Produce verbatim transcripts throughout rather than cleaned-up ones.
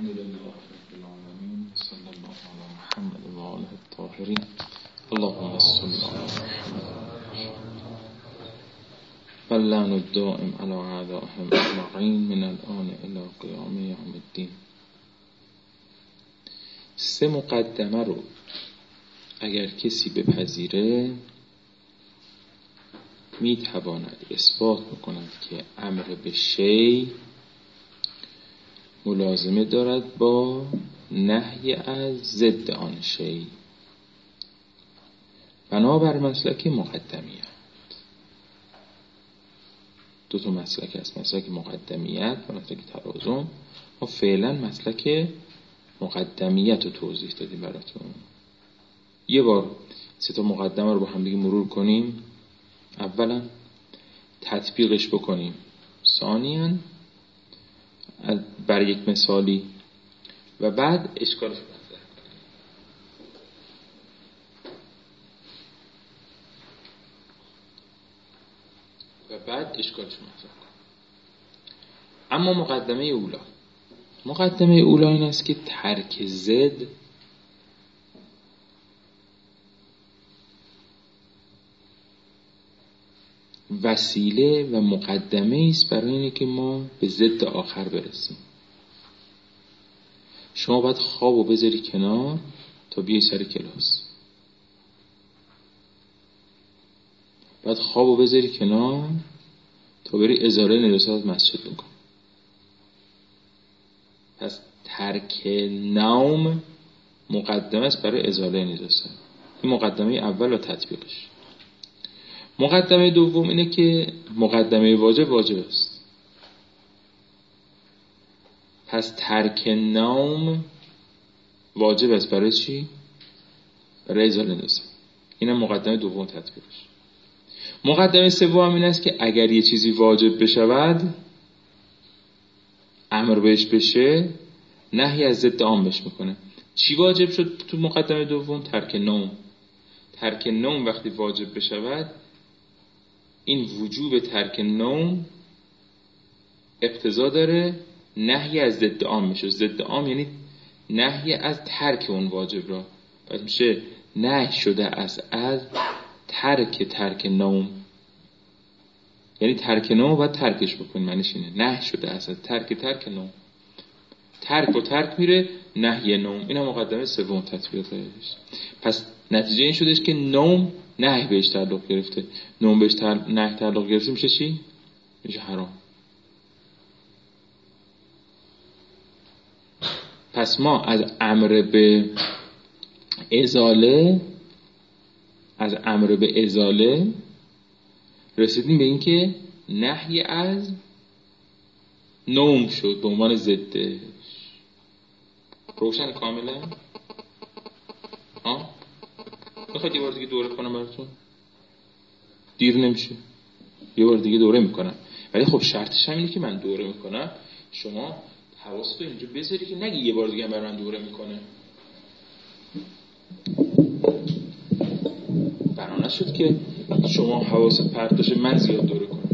الحمد لله رب العالمين صلی الله علی محمد و آله الطاهرین اللهم صل علی محمد واللعن الدائم علی اعدائهم اجمعین من الآن الی قیام یوم الدین. سه مقدمه رو اگر کسی بپذیره می تواند اثبات بکند که امر به شیء ملازمه دارد با نهی از ضد آن شیء بنابر مسلک مقدمیت. دو تا مسلک هست، مسلک مقدمیت و مسلک تلازم. ما فعلا مسلک مقدمیت رو توضیح دادیم براتون. یه بار سه تا مقدمه رو با هم دیگه مرور کنیم. اولا تطبیقش بکنیم، ثانیاً بر یک مثالی و بعد اشکالش مطرح کنیم. و بعد اشکالش مطرح کنیم. اما مقدمه اولا مقدمه اولا این است که ترک ضد وسیله و مقدمه است برای اینه که ما به ضد آخر برسیم. شما باید خوابو بذاری کنار تا بیای سر کلاس. باید خوابو بذاری کنار تا بری ازاله نجاست از مسجد بکن. پس ترک نوم مقدمه است برای ازاله نجاست. این مقدمه اول و تطبیقش. مقدمه دوم اینه که مقدمه واجب واجب است. پس ترک نوم واجب است برای چی؟ برای ازاله نجاست. اینم مقدمه دوم تطبیقش. مقدمه سوم این است که اگر یه چیزی واجب بشود، امر بهش بشه، نهی از ضد آن بهش میکنه. چی واجب شد تو مقدمه دوم؟ ترک نوم. ترک نوم وقتی واجب بشود، این وجوب ترک نوم اقتضا داره نهی از ضد عام میشه. ضد عام یعنی نهی از ترک اون واجب را. پس میشه نهی شده از از ترک ترک نوم. یعنی ترک نوم باید ترکش بکنی. معنیش اینه نهی شده از ترک ترک نوم. ترک و ترک میره نهی نوم. این هم مقدمه سوم تطبیقش. پس نتیجه این شدش که نوم نهی بهش تعلق گرفته. نوم بهش تعلق نهی تعلق گرفته میشه چی؟ میشه حرام. پس ما از امر به ازاله از امر به ازاله رسیدیم به این که نهی از نوم شد به عنوان ضدش. روشن کاملا؟ ها؟ میخواید یه بار دیگه دوره کنم براتون؟ دیر نمیشه. یه بار دیگه دوره میکنم. ولی خب شرطش هم اینه که من دوره میکنم شما حواستو اینجا بذاری که نگی یه بار دیگه برای من دوره میکنه. بنا نشد که شما حواست پرت باشه من زیاد دوره کنم.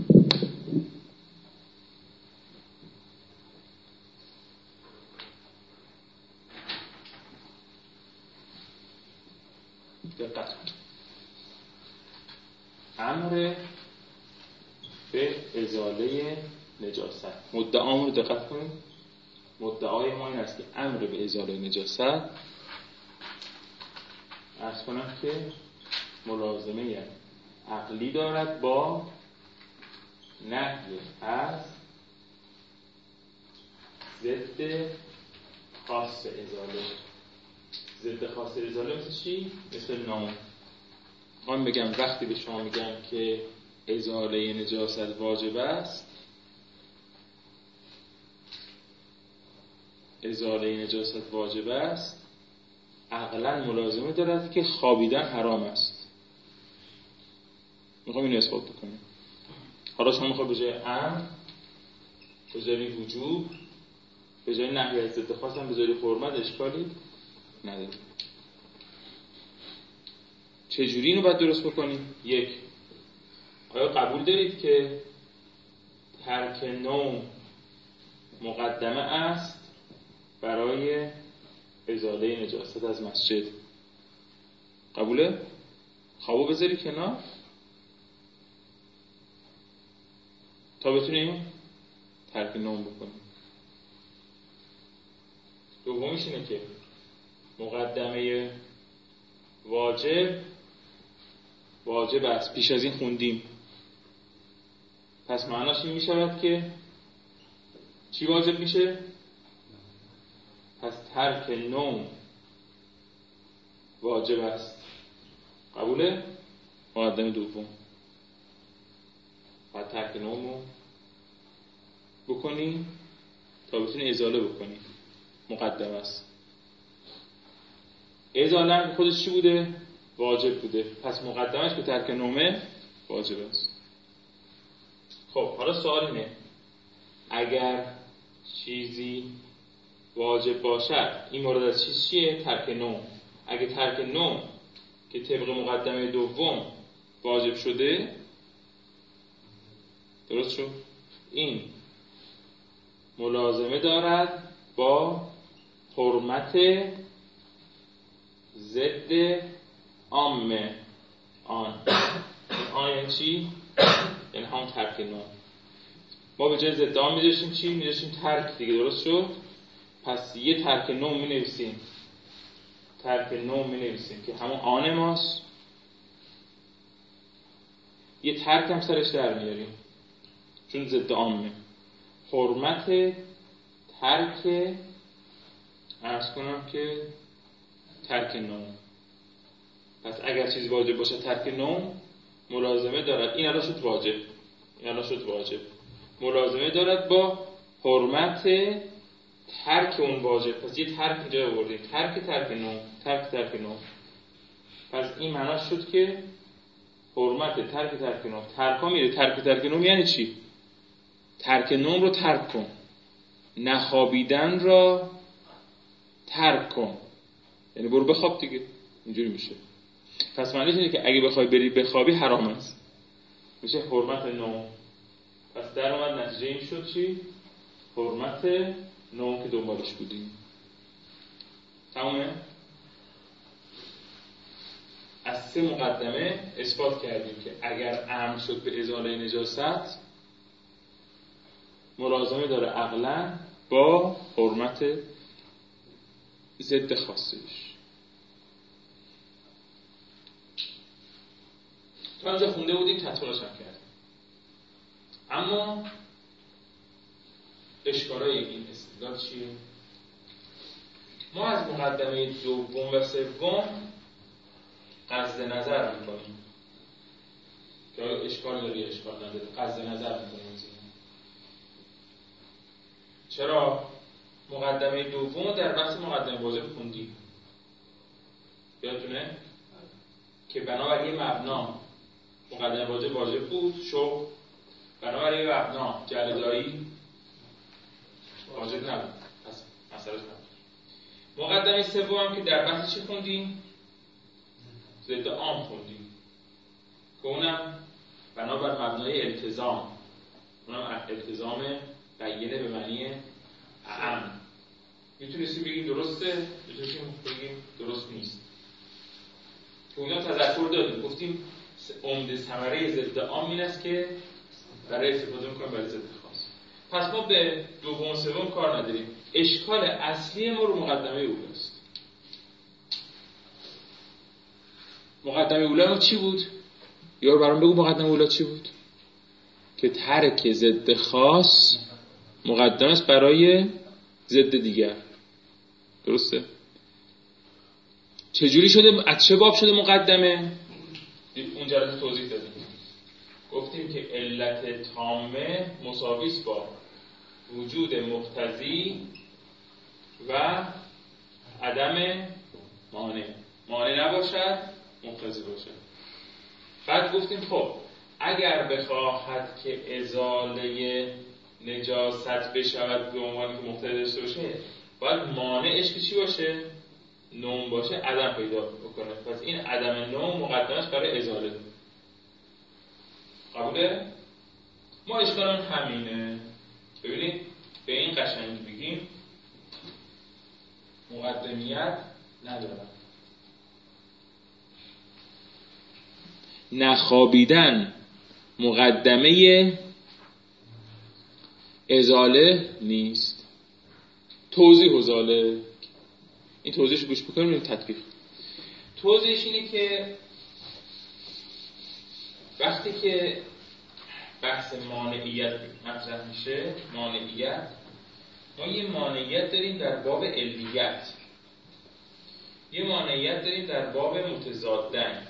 دقت کن. امر به ازاله نجاست. مدعا رو دقت کنید. مدعای ما این است که امر به ازاله نجاست عرض کنم که ملازمه عقلی دارد با نهی از ضد خاص ازاله. ضد خاص ازاله مثل چی؟ مثل نوم. من بگم وقتی به شما میگم که ازاله نجاست واجب است، ازاله نجاست واجب است، عقلاً ملازمه دارد که خوابیدن حرام است. میخوام اینو اثبات بکنم. حالا شما میخواد به جای امر بذاری وجوب، به جای نهی از ضد خاص هم بذاری حرمت، اشکالی نداره. چجوری اینو باید درست بکنیم؟ یک، آیا قبول دارید که ترک نوم مقدمه است برای ازاله نجاست از مسجد. قبوله؟ خوابو بذاری کنار تا بتونیم ترک نوم بکنیم. دومیش اینه که مقدمه واجب واجب است، پیش از این خوندیم. پس معناش این میشود که چی واجب میشه؟ پس ترک نوم واجب است. قبوله؟ مقدمه دوم باید ترک نوم رو بکنی تا بتونی ازاله بکنی. مقدمه است. ازاله خودش چی بوده؟ واجب بوده. پس مقدمش به ترک نومه واجب است. خب حالا سوال اینه اگر چیزی واجب باشد، این مورد از چیز چیه؟ ترک نوم. اگه ترک نوم که طبق مقدمه دوم واجب شده، درست شد؟ این ملازمه دارد با حرمت ضد عام آن. آن یعنی چی؟ یعنی هم ترک نوم. ما به جای ضد عام می‌ذاشتیم چی؟ می‌ذاشتیم ترک دیگه. درست شد؟ پس یه ترک نوم می‌نویسیم. ترک نوم می‌نویسیم که همون آن ماست. یه ترک هم سرش در میاریم چون ضد عامه. حرمت ترک، عرض کنم که ترک نوم. پس اگر چیزی واجب باشه ترک نوم ملازمه دارد. این الان شد واجب. این الان شد واجب. ملازمه دارد با حرمت ترک اون واجب. پس یه ترک اینجا آوردیم. ترک ترک نوم. ترک ترک نوم. پس این معناش شد که حرمت ترک ترک نوم. ترکا میره. ترک ترک نوم یعنی چی؟ ترک نوم رو ترک کن. نخوابیدن را ترک کن. یعنی برو بخواب دیگه. اینجوری میشه. پس معنیش اینه که اگه بخوای بری بخوابی حرام است. میشه حرمت نوم. پس در اومد نتیجه این شد چی؟ حرمت نوم که دنبالش بودیم. تمومه؟ از سه مقدمه اثبات کردیم که اگر امر شد به ازاله نجاست ملازمه داره عقلاً با حرمت ضد خاصش. تا اینجا خونده بودیم، تطبیقش هم کردیم. اما اشکالای این استدلال چیه؟ ما از مقدمه دوم و سوم قصد نظر میکنیم که اشکال داره یا اشکال نداره. قصد نظر میکنیم. چرا؟ مقدمه دوم در بحث مقدمه واجب خوندیم. یادتونه؟ که بنابراین مبنا مقدمه واجب واجب بود، شو بنابراین مبنا جلدایی واجب نبود. پس مسئله نبود. مقدمه سوم که در بحث چی خوندیم؟ ضد عام خوندیم که اونم بنابر مبنای التزام. اونم التزام بیانه به معنی اعم. میتونستیم بگیم درسته، میتونستیم بگیم درست نیست. که اونجا تذکر دادیم. گفتیم عمده ثمره ضد عام این است که برای استفاده میکنیم برای ضد خاص. پس ما به دوم و سوم کار نداریم. اشکال اصلی ما رو مقدمه اولی است. مقدمه اولی ما چی بود؟ یارو برام بگو مقدمه اولی چی بود؟ که ترک ضد خاص مقدمه است برای ضد دیگر. درسته؟ چجوری شده؟ از چه باب شده مقدمه؟ اون جلسه توضیح دادیم. گفتیم که علت تامه مساویس با وجود مقتضی و عدم مانع. مانع نباشد، مقتضی باشد. بعد گفتیم خب اگر بخواهد که ازاله نجاست بشود به عنوان که مقتضی داشته باشه، باید مانعش که چی باشه؟ نوم باشه، عدم پیدا بکنه. پس این عدم نوم مقدمش برای ازاله. قبوله؟ ما اشکالمون همینه. ببینید به این قشنگی بگیم، مقدمیت ندارن. نخوابیدن مقدمه ازاله نیست. توضیح ازاله، این توضیحش گوش بکنیم. این تطبیق توضیحش اینه که وقتی که بحث مانعیت مطرح میشه، مانعیت، ما یه مانعیت داریم در باب علیت، یه مانعیت داریم در باب متضادن.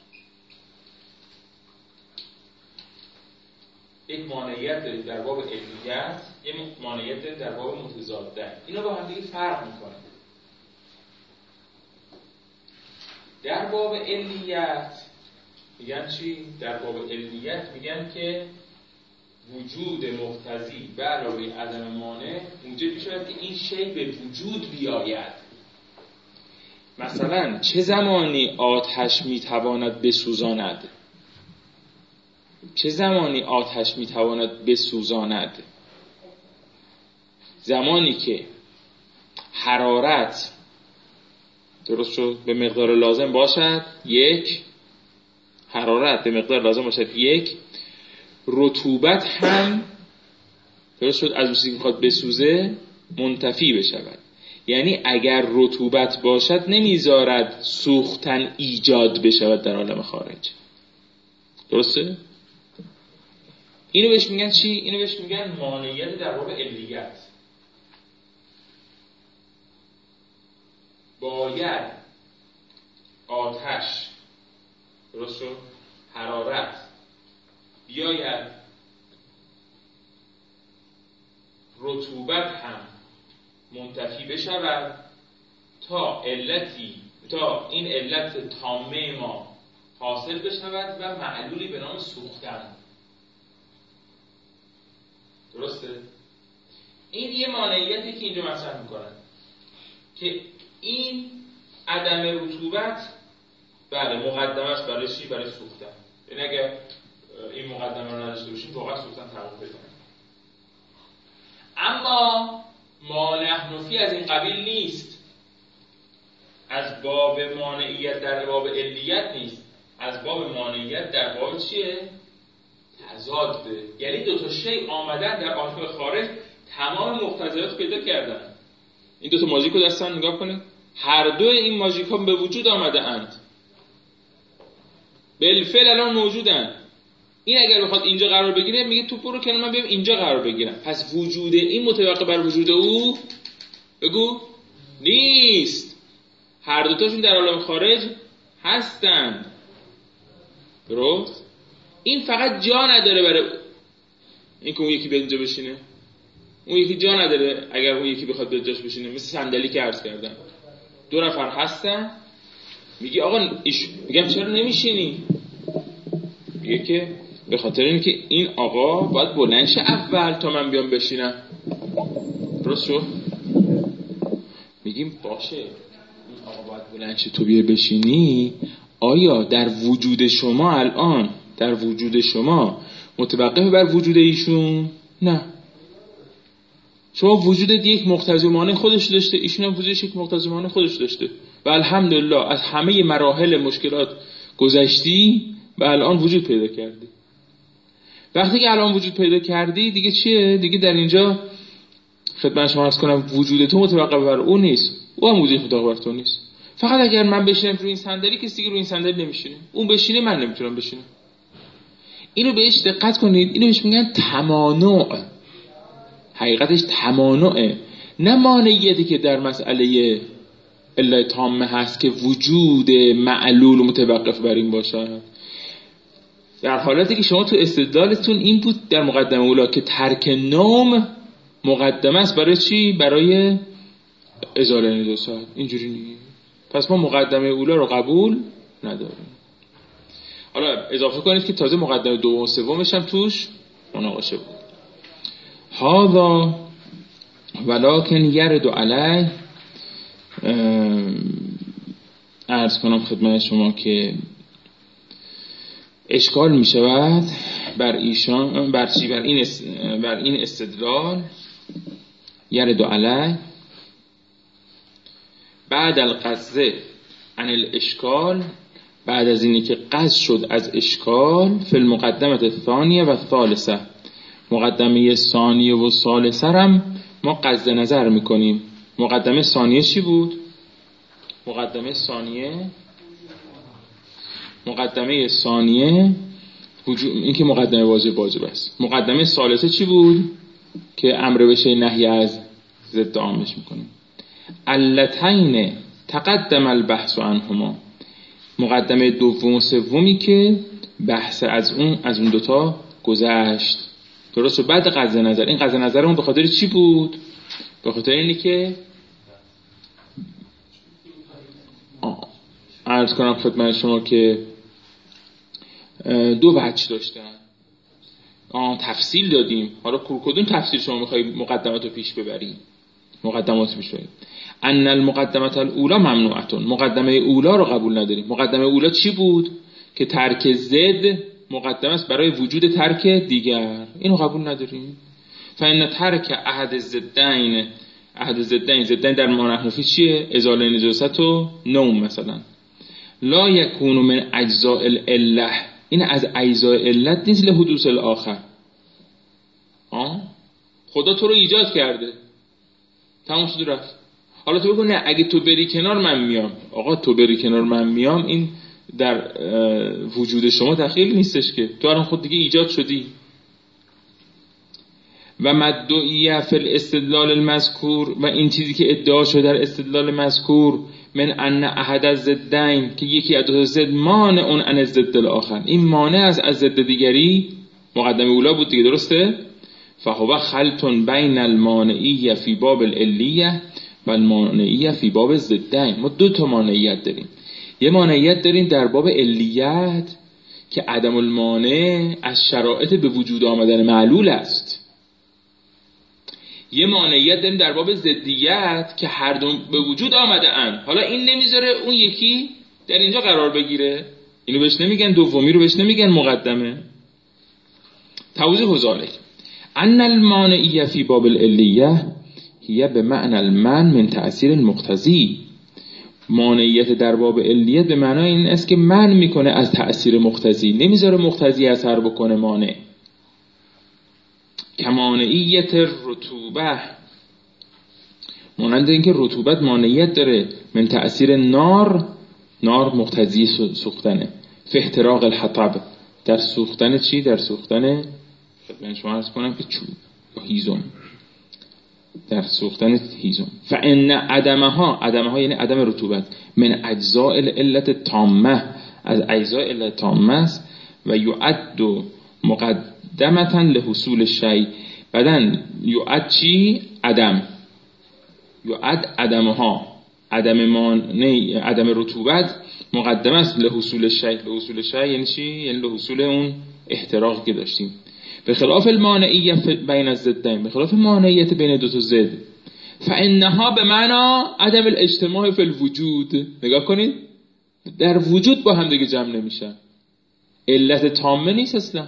یک مانعیت داریم در باب علیت، یه مانعیت داریم در باب متضادن. اینا با هم دیگه فرق میکنه. در باب علیت میگن چی؟ در باب علیت میگن که وجود مقتضی به علاوه عدم مانع موجب میشود که این شی به وجود بیاید. مثلا چه زمانی آتش میتواند بسوزاند؟ چه زمانی آتش میتواند بسوزاند؟ زمانی که حرارت درست شد به مقدار لازم باشد، یک، حرارت به مقدار لازم باشد، یک، رطوبت هم درست شد از اون چیزی که میخواد بسوزه منتفی بشود. یعنی اگر رطوبت باشد نمیذارد سوختن ایجاد بشود در عالم خارج. درسته؟ اینو بهش میگن چی؟ اینو بهش میگن مانعیت در باب علیت. باید آتش درست شد، حرارت بیاید، رطوبت هم منتفی بشود تا علتی تا این علت تامه ما حاصل بشود و معلولی به نام سوختن. درسته؟ این یه مانعیتی که اینجا مطرح میکنن که این عدم رطوبت بله مقدمه است برای چی؟ برای سوختن. یعنی اگر این مقدمه رو نداشته باشیم واقعا سوختن تحقق پیدا نمی‌کنه. اما ما نحنفی از این قبیل نیست، از باب مانعیت در باب علیت نیست، از باب مانعیت در باب چیه؟ تضاد. یعنی دو تا شی آمدن در عالم خارج تمام مقتضیات پیدا کردن. این دو تا ماژیک رو دستان نگاه کنید، هر دو این ماژیک ها به وجود آمده اند، بالفعل الان موجودن. این اگر بخواد اینجا قرار بگیره میگه تو برو کنار من بیام اینجا قرار بگیرم. پس وجود این متوقف بر وجود او بگو نیست. هر دوتاشون در عالم خارج هستند. درست؟ این فقط جا نداره برای این که اون یکی به اینجا بشینه. اون یکی جا نداره اگر اون یکی بخواد به جاش بشینه. مثل صندلی که عرض کردم دو نفر هستن، میگی آقا ایش... میگم چرا نمیشینی؟ میگه که به خاطر اینکه این آقا باید بلند شه اول تا من بیام بشینم. درست شد؟ میگیم باشه این آقا باید بلند شه تو بیا بشینی. آیا در وجود شما الان در وجود شما متوقف بر وجود ایشون؟ نه. شما وجود یک مقتضی مانع خودش داشته، ایشون هم وجودش یک مقتضی مانع خودش داشته و الحمدلله از همه مراحل مشکلات گذشتی و الان وجود پیدا کردی. وقتی که الان وجود پیدا کردی دیگه چیه؟ دیگه در اینجا خدمت شما عرض کنم وجود تو متوقف بر اون نیست، او هم وجود متوقف بر تو نیست. فقط اگر من بشینم روی این صندلی کسی دیگه روی این صندلی نمیشینه، اون بشینه من نمیتونم بشینم. اینو بهش دقت کنید، اینو بهش میگن تمانع. حقیقتش تمانعه، نه مانعیتی که در مسئله الا تامه هست که وجود معلول متوقف بر این باشد. در حالتی که شما تو استدلالتون این بود در مقدمه اولا که ترک نوم مقدمه است برای چی؟ برای ازاله نجاست. اینجوری نیست. پس ما مقدمه اولا رو قبول نداریم. حالا اضافه کنید که تازه مقدمه دوم و سومش هم توش مناقشه بود. هذا ولکن یرد علی، عرض کنم خدمت شما که اشکال می شود بر ایشان بر چی بر این بر این استدلال یرد علی بعد القصد عن الاشکال، بعد از اینی که قصد شد از اشکال، فی المقدمه الثانیه و الثالثه، مقدمه ثانیه و ثالثه هم ما قصد نظر میکنیم. مقدمه ثانیه چی بود؟ مقدمه ثانیه مقدمه ثانیه وجود، این که مقدمه واجب واجب است. مقدمه ثالثه چی بود؟ که امر بشه نهی از ضد عامش میکنیم. اللتین تقدم البحث عنهما، مقدمه دوم و سومی که بحث از اون از اون دوتا گذشت. درسته؟ بعد قصد نظر. این قصد نظرمون به خاطر چی بود؟ به خاطر اینی که عرض کنم خدمت شما که دو وجه داشتن. آه تفصیل دادیم. حالا کدوم تفصیل شما میخوایی مقدمات رو پیش ببری؟ مقدمات پیش ببری. ان المقدمه الاولى ممنوعه، مقدمه اولا رو قبول نداریم. مقدمه اولا چی بود؟ که ترک ضد مقدمه است برای وجود ترک دیگر، اینو قبول نداریم. فإن ترک احد الضدین، احد الضدین، ضدین در معنی چیه؟ ازاله نجاست و نوم مثلا. لا یکون من اجزاء العله، این از اجزاء علت نیست لحدوث الاخر. آه خدا تو رو ایجاد کرده، تمام شد رفت. حالا تو بگو نه اگه تو بری کنار من میام. آقا تو بری کنار من میام این در وجود شما دخیل نیستش که، تو الان خود دیگه ایجاد شدی. و مدعیه فی الاستدلال المذکور، و این چیزی که ادعا شده در استدلال مذکور، من ان احد الضدین، که یکی از دو ضد مانع اون ان الضد الاخر، این مانع از از ضد دیگری. مقدمه اولا بود دیگه، درسته؟ فهو خلط بین المانعیه فی باب العلیه و المانعیه فی باب الضدین. ما دو تا مانعیت داریم. یه مانعیت داریم در باب علیت که عدم المانع از شرایط به وجود آمدن معلول است. یه مانعیت داریم در باب ضدیت که هر دو به وجود آمده اند. حالا این نمیذاره اون یکی در اینجا قرار بگیره. اینو بهش نمیگن دومی، رو بهش نمیگن مقدمه. توضیح ذالک ان المانعیه فی باب العلیه هی به معنی المنع من تأثیر المقتضی. مانعیت در باب علیت به معنای این است که منع میکنه از تأثیر مقتضی، نمیذاره مقتضی اثر بکنه مانع. کمانعیت رطوبه، مانند اینکه رطوبت مانعیت داره من تأثیر نار، نار مقتضی سوختنه. فی احتراق الحطب، در سوختن چی؟ در سوختن خدمت شما عرض کنم که چوب یا هیزم، در سوختن هیزم. فان عدمها، عدمها یعنی عدم رطوبت، من اجزاء العلت تامه، از اجزاء علت تامه است. و یعد مقدمتا لحصول شیء، بعدن یعد چی؟ عدم، یعد عدمها، عدم مانع، عدم رطوبت مقدمه است لحصول شیء. لحصول شیء یعنی چی؟ یعنی لحصول اون احتراقی که داشتیم. به خلاف المانعیه بین الضدین، به خلاف مانعیت بین دو تا ضد، فانها به معنی عدم الاجتماع فی الوجود. نگاه کنید، در وجود با هم دیگه جمع نمیشن، علت تامه نیست اصلا.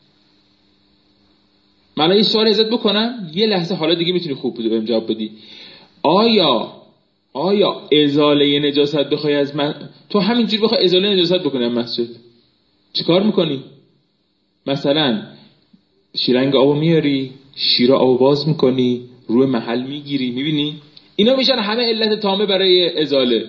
من این سوال ازت بکنم یه لحظه، حالا دیگه میتونی خوب بده بهم جواب بدی. آیا آیا ازاله نجاست بخوای از من، تو همینجوری بخوای ازاله نجاست بکنی از مسجد، چیکار میکنی؟ مثلا شیرنگ آبو میاری، شیر آبو باز میکنی، روی محل میگیری، میبینی؟ اینا میشن همه علت تامه برای ازاله.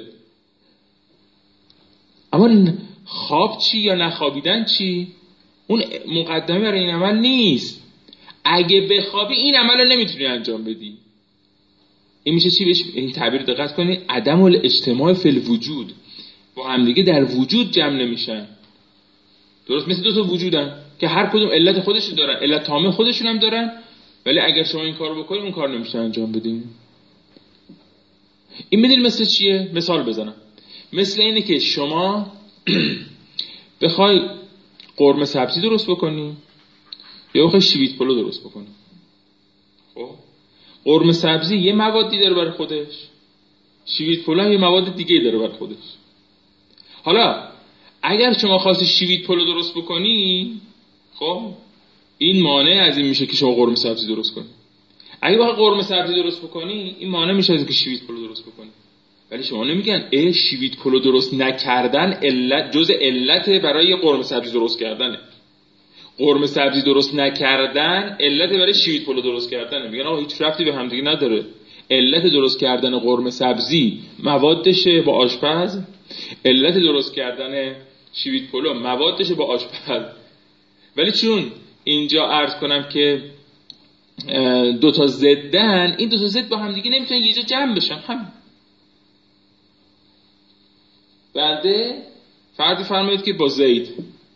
اما خواب چی یا نخوابیدن چی؟ اون مقدمه برای این عمل نیست. اگه بخوابی این عمل رو نمیتونی انجام بدی. این میشه چی؟ بهش این تعبیر دقت کنی، عدم الاجتماع فی الوجود، با هم دیگه در وجود جمع نمیشن. درست مثل دو تا وجودن که هر کدوم علت خودشون دارن، علت تامه خودشون هم دارن، ولی اگر شما این کارو بکنی اون کار نمیشه انجام بدین. این میدونی مثل چیه؟ مثال بزنم. مثل اینه که شما بخوای قرمه سبزی درست بکنی یا بخوای شویت پلو درست بکنی. خب قرمه سبزی یه موادی داره برای خودش، شویت پلو یه مواد دیگه داره برای خودش. حالا اگر شما خواستی شویت پلو درست بکنی، خب این مانع از این میشه که شما قرمه سبزی درست کنی. اگه بخوای قرمه سبزی درست بکنی، این مانع میشه از اینکه شویت پلو درست بکنی. ولی شما نمیگن اه شیوید پلو درست نکردن علت جز علت برای قرمه سبزی درست کردنه. قرمه سبزی درست نکردن علت برای شیوید پلو درست کردنه. میگن آقا هیچ ربطی به هم دیگه نداره. علت درست کردن قرمه سبزی موادشه با آشپز، علت درست کردن شیوید پلو موادشه با آشپز. ولی چون اینجا عرض کنم که دو تا ضدن، این دو تا ضد با هم دیگه نمیتونن یه جا جمع بشن. هم بعده فرض فرمایید که با زید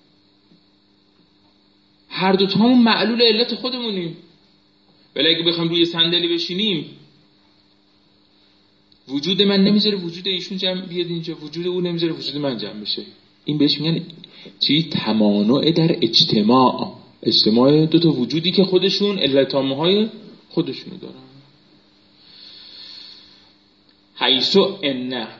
هر دو تامون معلول علت خودمونیم، ولی اگه بخوام روی صندلی بشینیم وجود من نمیذاره وجود ایشون جمع بیاد اینجا، وجود اون نمیذاره وجود من جمع بشه. این بهش میگن چی؟ تمانع در اجتماع. اجتماع دو تا وجودی که خودشون علتامهای خودشونو دارن. حیثو ان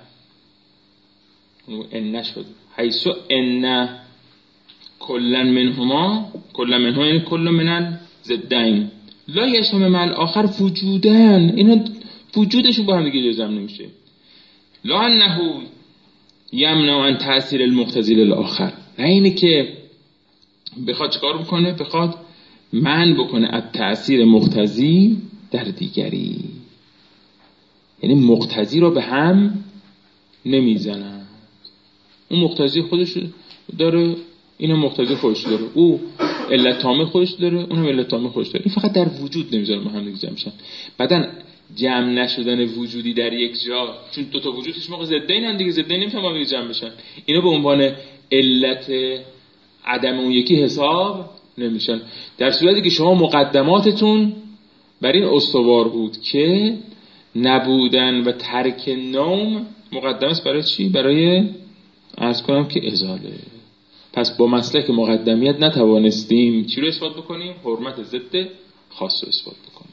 ان شد حیثو ان کلا منهما کلا منهما یعنی کل من ضدین لا یشتمل مع الاخر وجودن، اینا وجودشون با هم دیگه جزم نمیشه. لا انه یمنع عن تأثیر المقتضی للآخر، نه اینه که بخواد چکار بکنه؟ بخواد منع بکنه از تأثیر مقتضی در دیگری، یعنی مقتضی رو به هم نمیزنند. اون مقتضی خودش داره، اینو مقتضی خودش داره، او علت تامه خودش داره، اونم علت تامه خودش داره. این فقط در وجود نمیذاره با هم دیگه جمع شن. بعدن جمع نشدن وجودی در یک جا، چون دو تا وجود هیچ موقع ضدین هم دیگه ضدین نمیتونن با هم دیگه جمع بشن، اینا به عنوان علت عدم اون یکی حساب نمیشن. در صورتی که شما مقدماتتون بر این استوار بود که نبودن و ترک نوم مقدم است برای چی؟ برای عرض کنم که ازاله. پس با مسلک مقدمیت نتوانستیم چی رو اثبات بکنیم؟ حرمت ضد خاص رو اثبات بکنیم.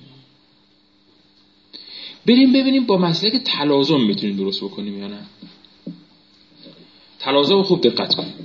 بریم ببینیم با مسلک تلازم میتونیم درست بکنیم یا نه. تلازم رو خوب دقت کنیم.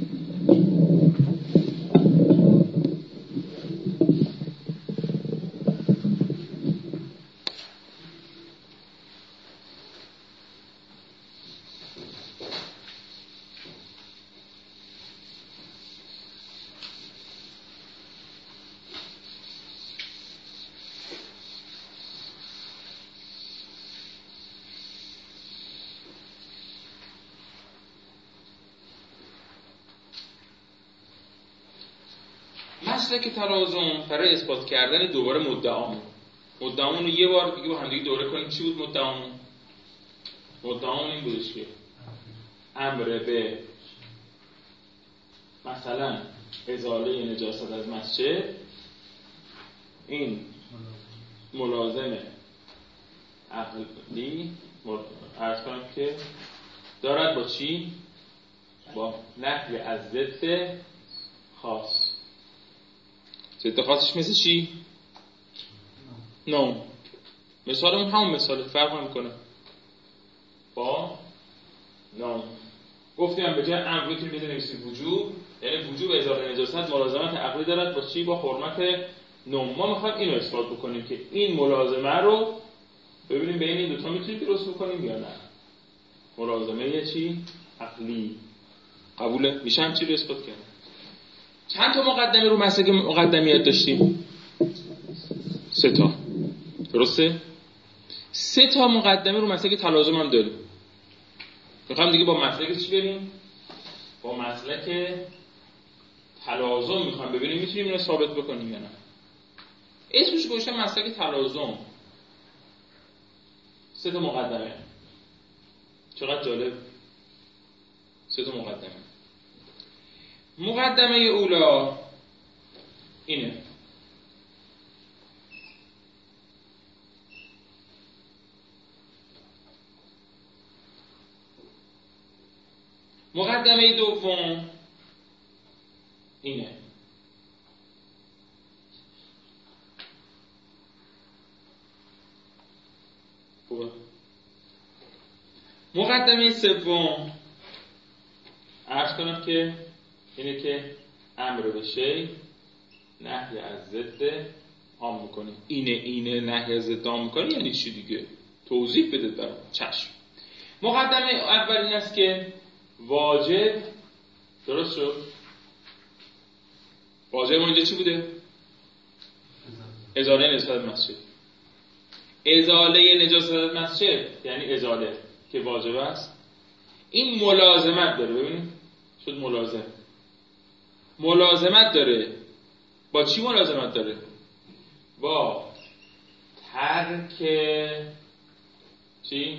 مسلک تلازم برای اثبات کردن دوباره مدعامون مدعامون رو یه بار دیگه با هم دیگه دوره کنیم. چی بود مدعامون؟ مدعامون این بودش که امر به مثلا ازاله نجاست از مسجد این ملازم عقلی عرض کنم که دارد با چی؟ با نفی از ضد خاص. ضد خاصش مثل چی؟ نوم. مثال اون همون مثال، فرق نمیکنه با نوم. گفتیم به جای امر میتونیم بنویسیم وجوب، یعنی وجوب ازاله نجاست ملازمت عقلی دارد با چی؟ با حرمت نوم. ما میخوایم اینو اثبات بکنیم که این ملازمه رو ببینیم بین این دو تا میتونیم درست بکنیم یا نه. ملازمه چی؟ عقلی. قبوله؟ میشه هم چی رو اثبات کنیم؟ چند تا مقدمه رو مسلک مقدمیت داشتیم؟ سه تا. درسته؟ سه تا مقدمه رو مسلک تلازم هم داریم. میخوایم دیگه با مسلک چی بریم؟ با مسلک تلازم میخوایم ببینیم میتونیم اینو ثابت بکنیم یا نه. اسمش گوشه مسلک تلازم. سه تا مقدمه. چقدر جالب. سه تا مقدمه. مقدمه اولا اینه. مقدمه دوم اینه. خوبه. مقدمه سوم عرض کنم که اینه که امر به شی نهی از ضد عام میکنه. اینه اینه نهی از ضد عام میکنه یعنی چی دیگه؟ توضیح بده برام. چشم. مقدمه اول این است که واجب، درست شد؟ واجب ما اینجا چی بوده؟ ازاله نجاست مسجد. ازاله نجاست مسجد یعنی ازاله که واجب است. این ملازمت داره، ببینید شد ملازم. ملازمت داره با چی؟ ملازمت داره با ترک چی؟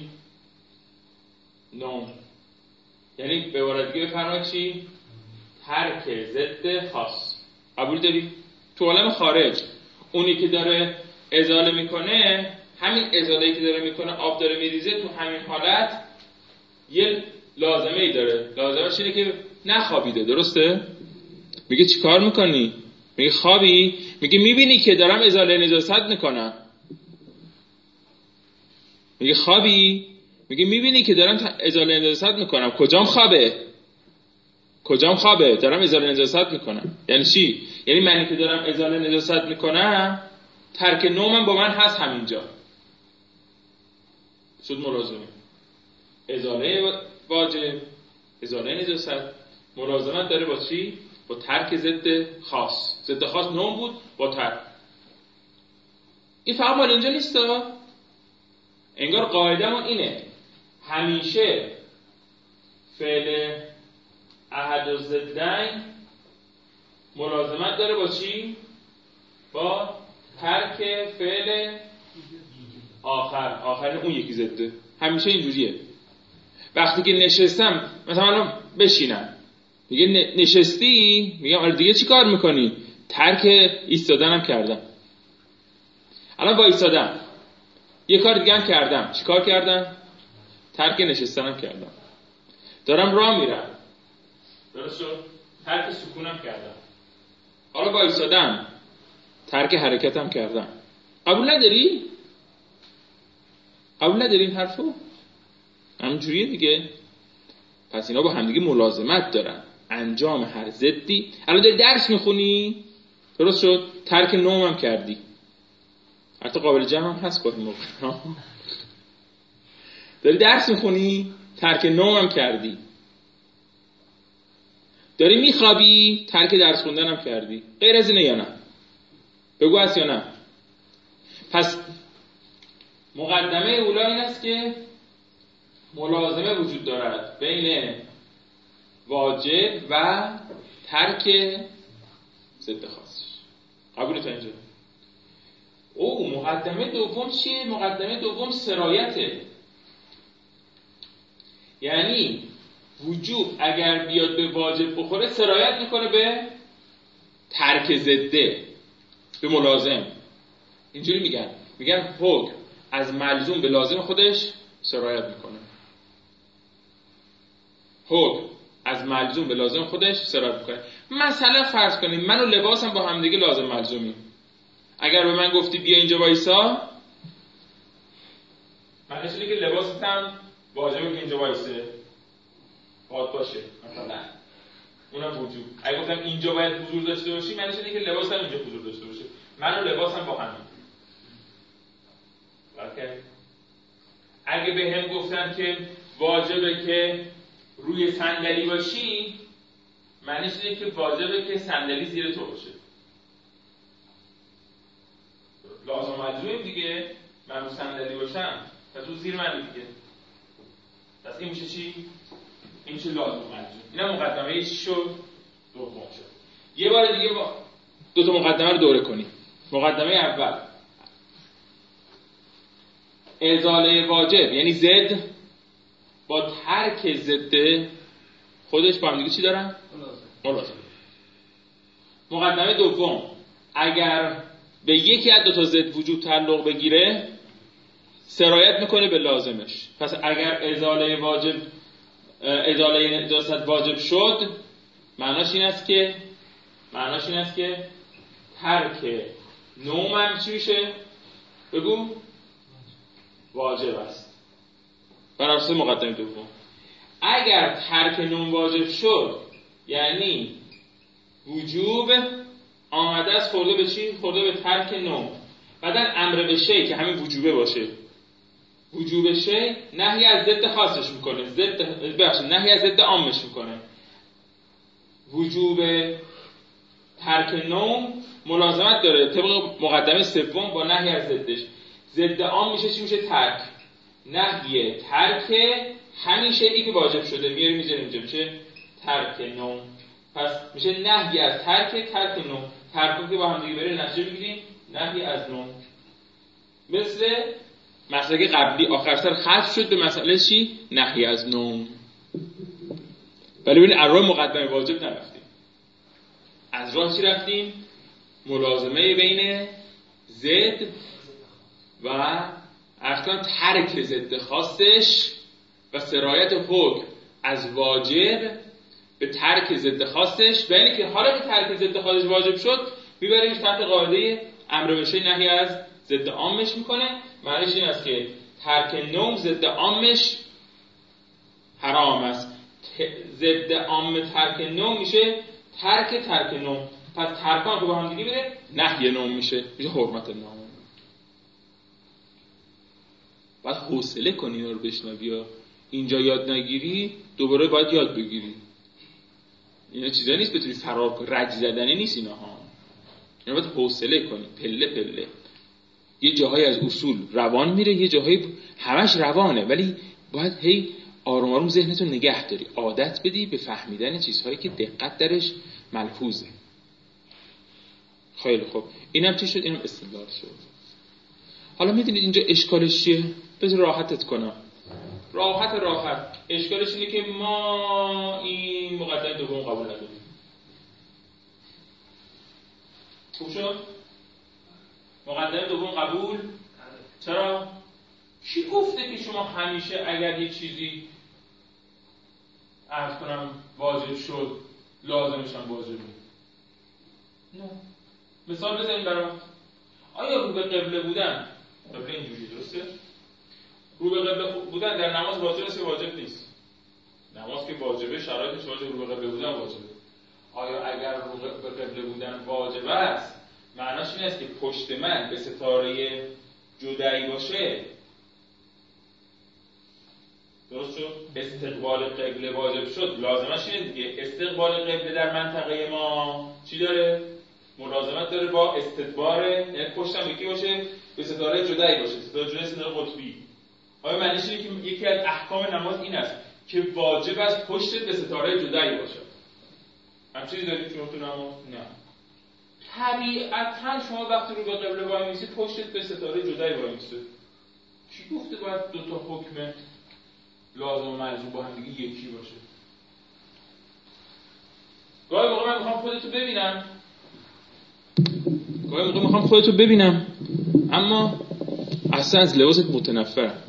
نوم. یعنی به عبارت دیگه بفرمایید چی؟ ترک ضد خاص. قبول داری؟ تو عالم خارج اونی که داره ازاله میکنه، همین ازاله‌ای که داره میکنه، آب داره میریزه، تو همین حالت یه لازمه ای داره. لازمش اینه که نخوابیده، درسته؟ میگه چی کار میکنی؟ میگه خوابی؟ میگه میبینی که دارم ازاله نجاست میکنم. میگه خوابی؟ میگه میبینی که دارم ازاله نجاست میکنم. کجام خوابه؟ کجام خوابه؟ دارم ازاله نجاست میکنم. یعنی چی؟ یعنی منی که دارم ازاله نجاست میکنم، ترک نومم با من هست همینجا. شد ملازمه. ازاله واجب، ازاله نجاست، ملازمت داره با چی؟ با ترک ضد خاص. ضد خاص نوم بود با ترک. این فقط مال اینجا نیست. انگار قاعده‌مون اینه، همیشه فعل احد و ضدین ملازمت داره با چی؟ با ترک فعل آخر. آخر اون یکی ضده. همیشه اینجوریه. وقتی که نشستم، مثلا الان بشینم، میگه نشستی؟ میگم آره دیگه چی کار میکنی؟ ترک ایستادنم کردم. الان با ایستادم یه کار دیگه هم کردم. چی کار کردم؟ ترک نشستنم کردم. دارم راه میرم، درست شد؟ ترک سکونم کردم. حالا با ایستادم ترک حرکتم کردم. قبول نداری؟ قبول نداری این حرفو؟ همینجوریه دیگه. پس اینا با همدیگه ملازمت دارن. انجام هر ضدی. الان داری درس میخونی، درست شد؟ ترک نومم کردی. حتی قابل جمع هم هست با این موقع. داری درس میخونی، ترک نومم کردی. داری میخوابی، ترک درس خوندنم کردی. غیر از اینه یا نه؟ بگو هست یا نه؟ پس مقدمه اولا این است که ملازمه وجود دارد بین واجب و ترک ضد خاصش. قبول تا اینجا؟ او مقدمه دوم چیه؟ مقدمه دوم سرایته. یعنی وجوب اگر بیاد به واجب بخوره، سرایت میکنه به ترک ضده، به ملازم. اینجوری میگن میگن حکم از ملزوم به لازم خودش سرایت میکنه. حکم از ملزوم به لازم خودش سرایت میکنه. مثلا فرض کنیم من و لباسم با هم دیگه لازم ملزومی. اگر به من گفتی بیا اینجا وایسا، معنیش اینه که لباستم واجبه که اینجا وایسه باید باشه مثلا. اونم وجوب. اگه گفتم اینجا باید حضور داشته باشی، معنیش اینه که لباسم اینجا حضور داشته باشه. من و لباسم با هم. اگه به هم گفتن که واجبه که روی صندلی باشی، معنیش اینه که واجبه که صندلی زیر تو باشه. لازم ملزومیم دیگه. من رو صندلی باشم پس تو زیر من دیگه. پس این میشه چی؟ این میشه لازم ملزوم. اینا مقدمه چی شد؟ دوم شد. یه بار دیگه با دو تا مقدمه رو دوره کنیم. مقدمه اول ازاله واجب یعنی ضد با ترک ضد خودش با هم دیگه چی دارن؟ ملازم. مقدمه دوم اگر به یکی از دو تا ضد وجود تعلق بگیره، سرایت میکنه به لازمش. پس اگر ازاله واجب ازاله نجاست واجب شد، معناش این است که معناش این است که ترک نوم هم چی میشه؟ بگو واجب است. بر اساس مقدمه دوم. اگر ترک نوم واجب شد، یعنی وجوب آمده است خورده به چی؟ خورده به ترک نوم. بعدن امر به شی که همین وجوبه باشه. وجوب شی نهی از ضد خاصش میکنه، ضد بخش نهی از ضد عامش میکنه. وجوب ترک نوم ملازمت داره طبق مقدمه سوم با نهی از ضدش. ضد عام میشه چی؟ میشه ترک. نهی ترک همین شیئی که واجب شده میاریم میذاریم اینجا میشه ترک نوم. پس میشه نهی از ترک ترک نوم. ترک که با هم دیگه بره نتیجه میگیریم نهی از نوم. مثل مسئله قبلی آخر سر ختم شد به مسئله چی؟ نهی از نوم. ولی ببین از راه مقدمه واجب نرفتیم. از راه چی رفتیم؟ ملازمه بین ضد و اصلا ترک ضد خاصش و سرایت حکم از واجب به ترک ضد خاصش. و اینه که حالا که ترک ضد خاصش واجب شد میبریمش تحت قاعده امر به شی نهی از ضد عامش میکنه. معنیش این است که ترک نوم ضد عامش حرام است. ضد عام ترک نوم میشه ترک ترک نوم. پس ترکان که با هم دیگه میره نهی نوم میشه، میشه حرمت نوم. باید حوصله کنی اینا رو بشنوی، یا اینجا یاد نگیری دوباره باید یاد بگیری. اینا چیزا نیست بتونی فرار کنی، رج زدنی نیست اینا ها. اینا باید حوصله کنی پله پله. یه جاهای از اصول روان میره، یه جاهای همش روانه، ولی باید هی آروم آروم ذهنتو نگه داری، عادت بدی به فهمیدن چیزهایی که دقت درش ملحوظه. خیلی خوب، اینم چی شد؟ اینم استدلال شد. حالا میدونید اینجا اشکالش چیه؟ بذار راحتت کنم. راحت راحت اشکالش اینه که ما این مقدمه دوم قبول نداریم. خوب شد؟ مقدمه دوم قبول؟ چرا؟ کی گفته که شما همیشه اگر یه چیزی عرض کنم واجب شد لازمش هم واجبه؟ نه. مثال بزنیم برام. آیا رو به قبله بودن، قبله اینجوری درسته؟ رو به قبله بودن در نماز واجب است یا واجب نیست؟ نماز که واجبه، شرایطش واجب، رو به قبله بودن واجبه. آیا اگر رو به قبله بودن واجب است معناش این است که پشت من به ستاره جدایی باشه؟ درست شد؟ استقبال قبله واجب شد، لازمش اینه دیگه. استقبال قبله در منطقه ما چی داره؟ ملازمت داره با استدبار، یعنی پشتم یکی باشه به ستاره جدایی باشه، ستاره جدایی ستاره قطبی. آیا معنیش اینه که یکی از احکام نماز این است که واجب است پشتت به ستاره جدایی باشه؟ همچنین داریم شما تو نماز؟ نه. طبیعتاً شما وقتی رو به قبله وای میسی پشتت به ستاره جدایی وای میسه. کی گفته باید دو تا حکم لازم و ملزوم با هم دیگه یکی باشه؟ گاهی موقع من میخوام خودتو ببینم گاهی موقع میخوام خودتو ببینم اما اصلا از لباست متنفرم.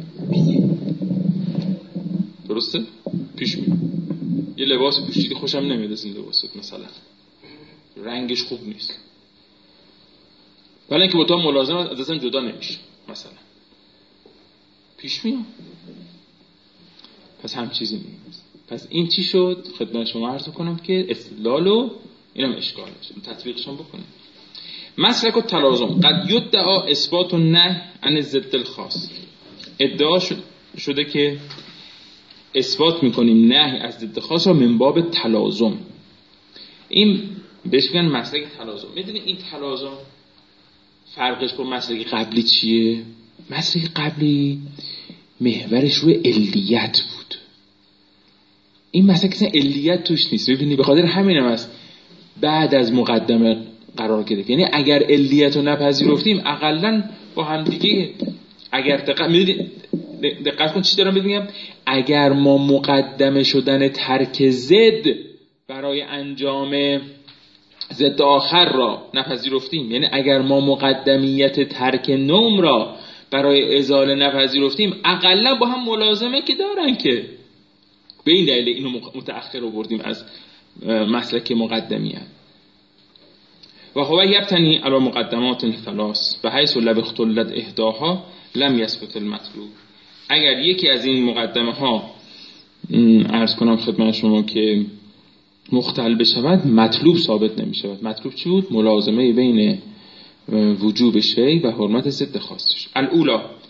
درسته؟ پیش میاد یه لباس پوشیدی خوشم نمیاد از این لباست، مثلا رنگش خوب نیست، ولی اینکه با تو ملازم از ازم جدا نمیشه مثلا. پیش میاد. پس هم چیزی نیست. پس این چی شد؟ خدمت شما عرض کنم که استدلالو اینم اشکالش تطبیقش هم بکنیم. مسلک التلازم قد یدعا اثبات النهی عن ضد الخاص. ادعا شده که اثبات میکنیم نهی از ضد خاص را من باب تلازم. این بهش میگن مسلک تلازم. میدونی این تلازم فرقش با مسلک قبلی چیه؟ مسلک قبلی محورش روی علیت بود. این مسلک اصلا علیت توش نیست. ببینی به خاطر همینم است بعد از مقدمه قرار گرفت. یعنی اگر علیت رو نپذیرفتیم اقلن با هم دیگه اگر دقت میدونی دقت کن چی دارم میگم، اگر ما مقدمه شدن ترک ضد برای انجام ضد آخر را نپذیرفتیم، یعنی اگر ما مقدمیت ترک نوم را برای ازاله نپذیرفتیم اقلا با هم ملازمه که دارن، که به این دلیل اینو متأخر رو بردیم از مسلک مقدمیت. و هو یبتنی علی مقدمات ثلاث بحیث لو اختلت احداها لم یثبت المطلوب. اگر یکی از این مقدمه ها عرض کنم خدمت شما که مختل بشود مطلوب ثابت نمی شود. مطلوب چی بود؟ ملازمه بین وجوب شی و حرمت ضد خاصش. الاولا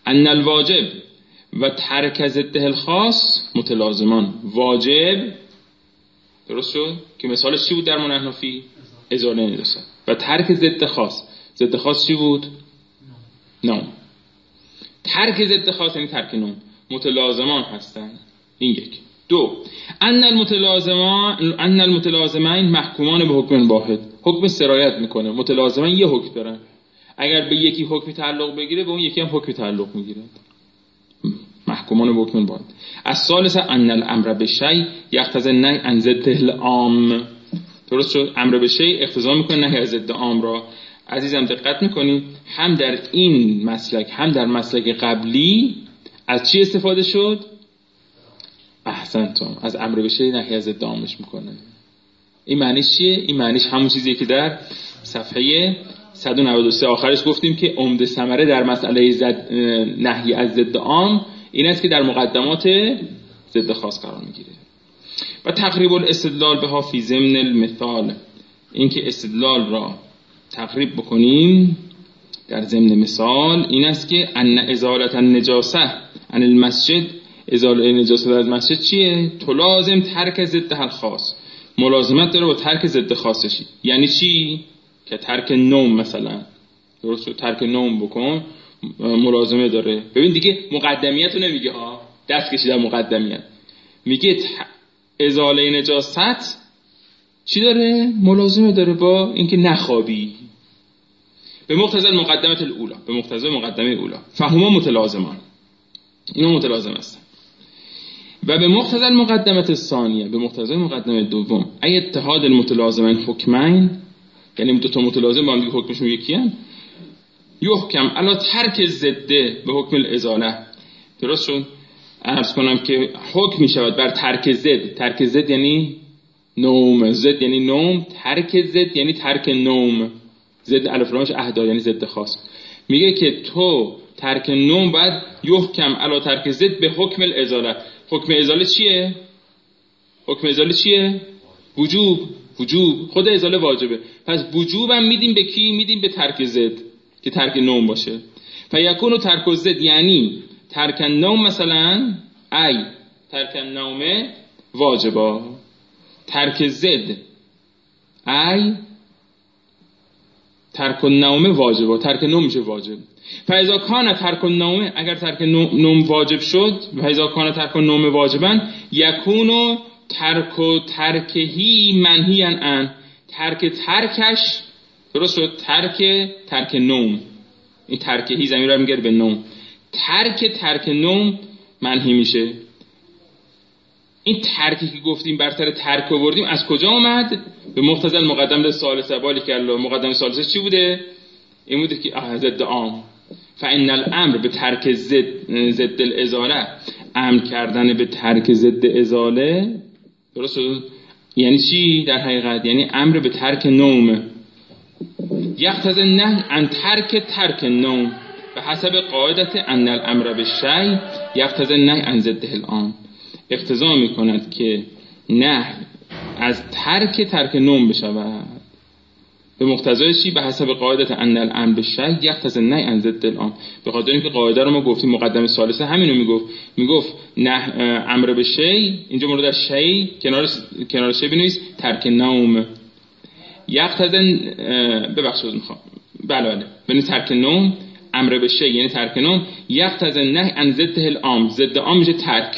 ان الواجب و ترک ضده الخاص متلازمان. واجب درست شد که مثالش چی بود در منحنفی؟ ازاله نجاست. و ترک ضد خاص، ضد خاص چی بود؟ نوم. ترک ضد خاص یعنی ترک نوم، متلازمان هستن. این یک. دو، ان المتلازمان ان المتلازمین محکومان به حکم واحد. حکم سرایت میکنه. متلازمین یه حکم دارن، اگر به یکی حکمی تعلق بگیره به اون یکی هم حکمی تعلق میگیره. محکومان به حکم واحد. الثالث ان الامر بالشیء یقتضی النهی عن ضده العام. درست شد؟ امر به شیء اقتضا میکنه نهی از ضد عام را. عزیزم دقت میکنیم هم در این مسلک هم در مسلک قبلی از چی استفاده شد؟ احسنتم، از امر به شیء نهی از ضد عامش میکنه. این معنیش چیه؟ این معنیش همون چیزیه که در صفحه صد و نود و سه آخرش گفتیم که عمده ثمره در مسئله زد نهی از ضد عام این است که در مقدمات ضد خاص قرار میگیره. و تقریب الاستدلال بها فی ضمن المثال، این که استدلال را تقریب بکنیم در ضمن مثال این است که ان ازالت النجاسه عن المسجد، ازاله نجاست از مسجد چیه؟ تو لازم ترک ضد الخاص، ملازمت داره با ترک ضد خاصشی. یعنی چی؟ که ترک نوم مثلا، درست؟ ترک نوم بکن ملازمه داره. ببین دیگه مقدمیت رو نمیگه ها، دست کشیده مقدمیت، میگه ازاله نجاست چی داره؟ ملازمه داره با اینکه نخوابی. به مقتضی مقدمه الاولا، به مقتضی مقدمه اولا. فهما متلازمان، اینا متلازم هستن. و به مقتضی المقدمه الثانیه، به مقتضی مقدمه دوم، ای اتحاد المتلازمین حکمین، یعنی دو تا متلازم با هم دیگه حکمشون یکی ان، یحکم علی ترک ضده به حکم الازاله. درست شد؟ عرض کنم که حکم می شود بر ترک ضد. ترک ضد یعنی نوم، ضد یعنی نوم، ترک ضد یعنی ترک نوم. ضد الف لامش اهدا یعنی ضد خاص. میگه که تو ترک نوم باید یحکم علی ترک ضد به حکم الازاله. حکم ازاله چیه؟ حکم ازاله چیه؟ وجوب. وجوب، خود ازاله واجبه، پس وجوبم میدیم به کی؟ میدیم به ترک ضد که ترک نوم باشه. فیکون ترک ضد یعنی ترک نوم، مثلا ای ترک نوم واجبا، ترک ضد ای ترک نوم واجبا، ترک نوم میشه واجب. فاذا کان ترک نوم، اگر ترک نوم واجب شد، فاذا کان ترک نوم واجبا یکونو ترک و ترکهی منهیاً عن، ترک ترکش درست شد، ترک ترک نوم، این ترکهی ضمیر رو میگیره به نوم، ترک ترک نوم منهی میشه. این ترکی که گفتیم بر سر ترک آوردیم از کجا اومد؟ به مقتضی المقدمه ثالثه، بالی که الله مقدمه ثالثه چی بوده؟ این بوده که ضد عام. فان الامر به ترک ضد ضد الازاله، امر کردن به ترک ضد ازاله، درست شد؟ یعنی چی در حقیقت؟ یعنی امر به ترک نوم. یقتضی النهی عن ترک ترک نوم به حسب قاعدت ان الامر بالشیء یقتضی النهی عن ضده العام. اقتضا میکند که نهی از ترک ترک نوم بشود به مقتضای چی؟ به حسب قاعدت ان الامر بالشیء یقتضی النهی عن ضد العام. به خاطر اینکه قاعده رو ما گفتیم مقدمه ثالثه همینو میگفت، میگفت نه امر به شیء، اینجا مورد شیء کنار کنار شیء بنویس ترک نوم، یقتضی ببخشید میخوام بله بله ببین ترک نوم، امر به شیء یعنی ترک نوم، یقتضی النهی عن ضده العام، ضد عام میشه ترک.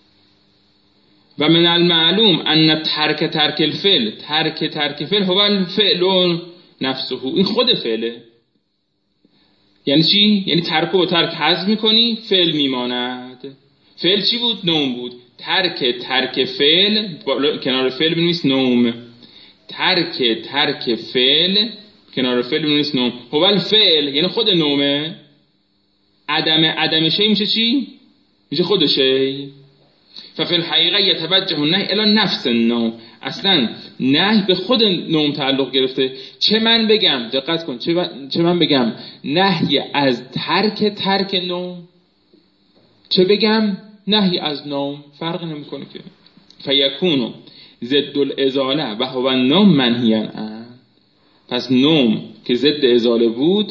و من المعلوم ان ترک ترک الفعل، ترک ترک فعل هو الفعل نفسه، این خود فعله. یعنی چی؟ یعنی ترک و ترک حذف میکنی فعل میماند. فعل چی بود؟ نوم بود. ترک ترک فعل کنار فعل بنویس نوم، ترک ترک فعل کنار فعل بنویس نوم، هو الفعل یعنی خود نومه. عدم عدم شی میشه چی؟ میشه خود شی. ففي الحقیقه یتوجه النهی الی نفس النوم، اصلا نهی به خود نوم تعلق گرفته. چه من بگم، دقت کن، چه, ب... چه من بگم نهی از ترک ترک نوم، چه بگم نهی از نوم، فرق نمیکنه که. فیکونو ضد الازاله و هو النوم منهیاً عنه، پس نوم که ضد ازاله بود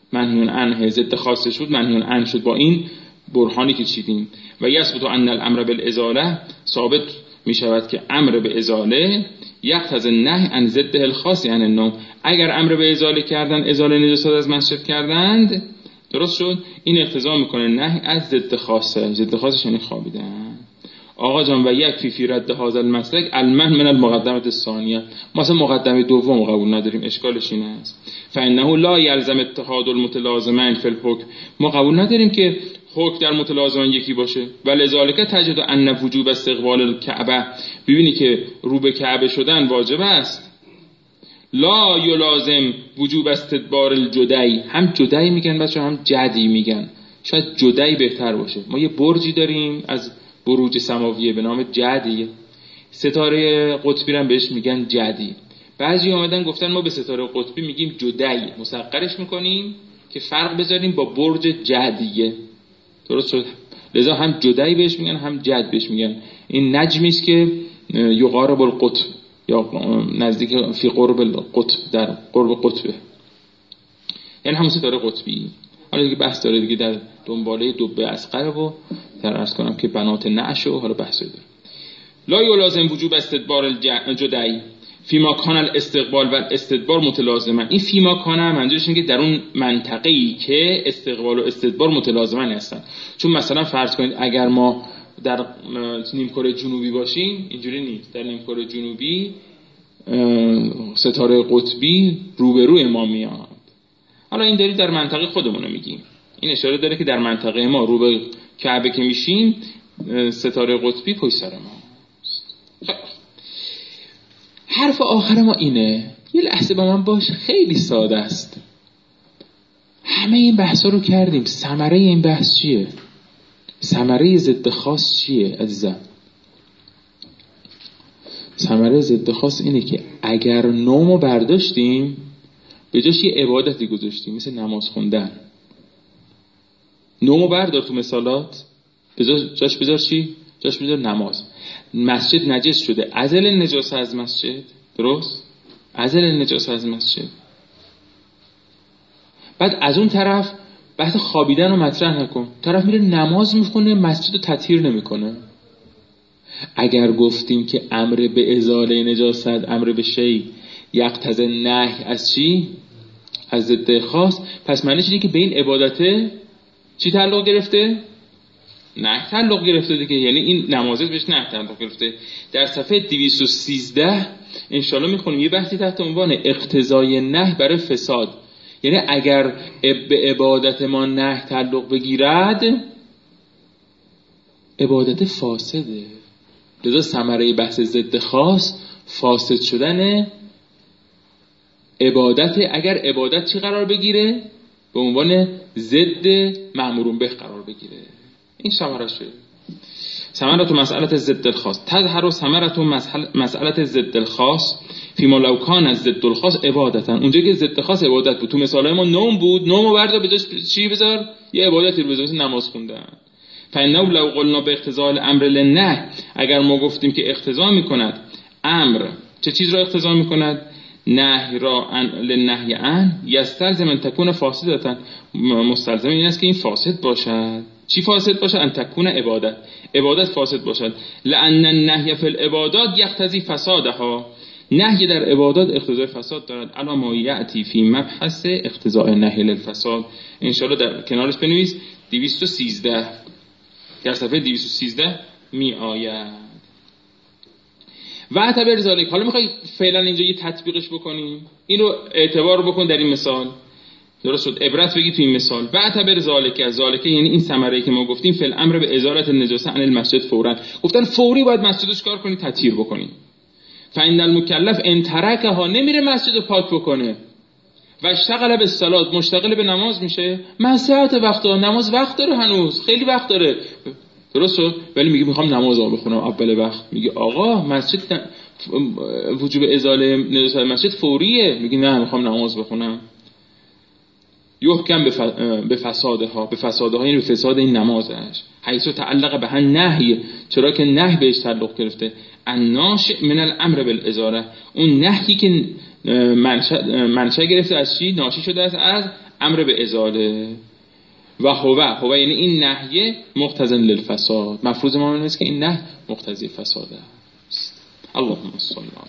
منهیون عنه ضد خاص شد، منهیون عنه شد با این برهانی که چیدیم. و یثبت ان الامر بالازاله، ثابت می شود که امر به ازاله یقتضی النهی عن ضده الخاص عن النوم. اگر امر به ازاله کردن، ازاله نجاست از مسجد کردند، درست شد، این اقتضا میکنه نهی از ضد خاصه. ضد خاصش یعنی خوابیدن. آقا جان و یک فی فی رد هذا المسلک المنع من المقدمه الثانیه. ما اصلا مقدمه دوم قبول نداریم، اشکالش این است. فانه لا یلزم اتحاد المتلازمین فی الحکم. ما قبول نداریم که حکم در متلازمین یکی باشه. ولذالک تجد ان وجوب استقبال الکعبه، ببینی که رو به کعبه شدن واجب است. لا یلازم وجوب استدبار الجدی. هم جدی میگن بچه، هم جدی میگن. شاید جدی بهتر باشه. ما یه برجی داریم از بروج سماویه به نام جدی، ستاره قطبی هم بهش میگن جدی. بعضی اومدن گفتن ما به ستاره قطبی میگیم جدی، مسقرش میکنیم که فرق بذاریم با برج جدیه. درست شد؟ لذا هم جدی بهش میگن، هم جد بهش میگن. این نجمی است که یقارب القطب، یا نزدیک فی قرب القطب، در قرب قطبه، یعنی همون ستاره قطبی. حالا دیگه بحث داره دیگه در دنباله دبه اصغر و در عرض کنم که بنات نعش و حالا بحث داره. لا یلازم وجوب استدبار الجدی فیما کان الاستقبال و استدبار متلازما. این فیما کان منظورش اینه که در اون منطقه‌ای که استقبال و استدبار متلازمان هستن. چون مثلا فرض کنید اگر ما در نیمکره جنوبی باشیم، اینجوری نیست. در نیمکره جنوبی ستاره قطبی روبروی ما میاد. حالا این داری در منطقه خودمون میگیم. این اشاره داره که در منطقه ما رو به کعبه که میشیم، ستاره قطبی پشت سر ما. حرف آخر ما اینه، یه لحظه با من باش، خیلی ساده است. همه این بحثا رو کردیم، ثمره این بحث چیه؟ ثمره ضد خاص چیه عزیزم؟ ثمره ضد خاص اینه که اگر نومو برداشتیم به جاش یه عبادتی گذاشتیم، مثل نماز خوندن. نومو بردار تو مثالات، جاش بذار چی؟ جاش بذار نماز. مسجد نجس شده، ازل نجاست از مسجد، درست؟ ازل نجاست از مسجد. بعد از اون طرف بحث خوابیدن رو مطرح نکن، طرف میره نماز میخونه، مسجد رو تطهیر نمیکنه. اگر گفتیم که امر به ازاله نجاست، امر به شی یقتضی نهی از چی؟ از ضد خاص، پس معنیش اینه که به این عبادته چی تعلق گرفته؟ نه تعلق گرفته دیگه، یعنی این نمازت بهش نه تعلق گرفته. در صفحه دویست و سیزده انشالله میخونیم یه بحثی تحت عنوان اقتضای نهی برای فساد. یعنی اگر به عبادت ما نه تعلق بگیرد، عبادت فاسده. لذا ثمره بحث ضد خاص فاسد شدن عبادت. اگر عبادت چی قرار بگیره؟ به عنوان ضد مأمورون به قرار بگیره. این ثمرشه. ثمرت مسئله ضد الخاص تظهر ثمرت مسئله ضد الخاص فیما لو کان از ضد الخاص عبادتا. اونجا که ضد خاص عبادت بود، تو مثالای ما نوم بود، نومو بردار به جاش چی بذار؟ یه عبادتی رو بذار، نماز خوندن. فانه لو قلنا به اقتضاء الامر للنهی، اگر ما گفتیم که اقتضا میکند امر، چه چیز را اقتضا میکند؟ نهی را للنهی عن یستلزم ان تکون فاسدتا. مستلزم این است که این فاسد باشد. چی فاسد باشد؟ ان تکون عبادت، عبادت فاسد باشد. لان النهی فی العبادات یقتضی فسادها. نهی در عبادات اقتضای فساد دارد. الا ما یأتی فی مبحث اقتضاء نهی للفساد. ان شاء الله در کنارش بنویس دویست و سیزده، در صفحه دویست و سیزده می آید. و اعتبر ذالک. حالا میخوای فعلا اینجا یه تطبیقش بکنیم، اینو اعتبار بکن در این مثال، درست شد؟ عبرت بگی تو این مثال. و اعتبر ذالک، از ذالک یعنی این ثمره که ما گفتیم، فعل امر به ازالت النجاسه عن المسجد فورا. گفتن فوری باید مسجدو چیکار کنی؟ تطهیر بکنی. فإن المکلف ان ترکها، نمیره مسجدو پاک بکنه، و اشتغل به الصلاه، مشتغل به نماز میشه. مساحت وقتا، نماز وقت داره، هنوز خیلی وقت داره، درست شد؟ ولی میگه میخوام نمازو بخونم اول وقت. میگه آقا مسجد وجوب ازاله نجاست مسجد فوریه. میگه نه میخوام نماز بخونم. یحکم به فسادها، به فسادها یعنی به فساد این نمازش. حیث تعلق به هم نهی، چرا که نهی بهش تعلق گرفته. الناشئ من الامر بالازاله، اون نهی که منشأ منشأ گرفته از چی؟ ناشی شده است از امر به ازاله و هو هو یعنی این نهیه مقتضی للفساد. مفروض ما این است که این نهی مقتضی فساد است. اللهم صل علی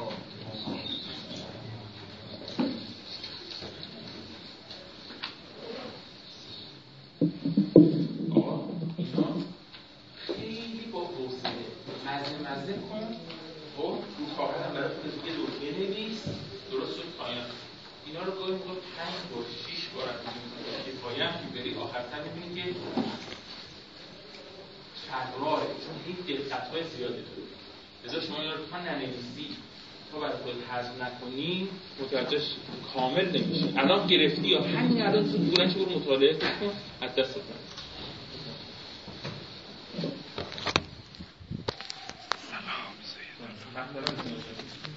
مزه کن و رو کاغذ هم برای خودت یه دور بنویس، درست شد پایان. اینا رو گاهی موقع پنج بار شش بار هم می‌بینی که پایان که بری آخرتر می‌بینی که تکراره، چون این دقت‌های زیاده داره. لذا شما اینا رو تا ننویسی تا برای خودت حذف نکنی متوجهش کامل نمی‌شی. الان گرفتی یا همین الان تو بلند شو مطالعه کن از دست من. سلام سید.